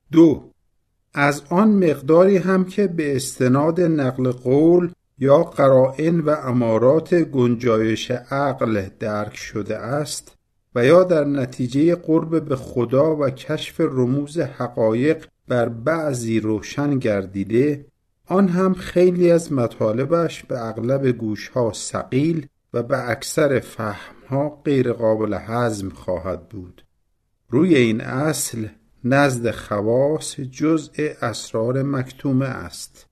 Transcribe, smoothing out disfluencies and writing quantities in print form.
2. از آن مقداری هم که به استناد نقل قول یا قرائن و امارات گنجایش عقل درک شده است و یا در نتیجه قرب به خدا و کشف رموز حقایق بر بعضی روشن گردیده، آن هم خیلی از مطالبش به اغلب گوشها ثقیل و به اکثر فهمها غیر قابل هضم خواهد بود. روی این اصل نزد خواص جزء اسرار مکتومه است.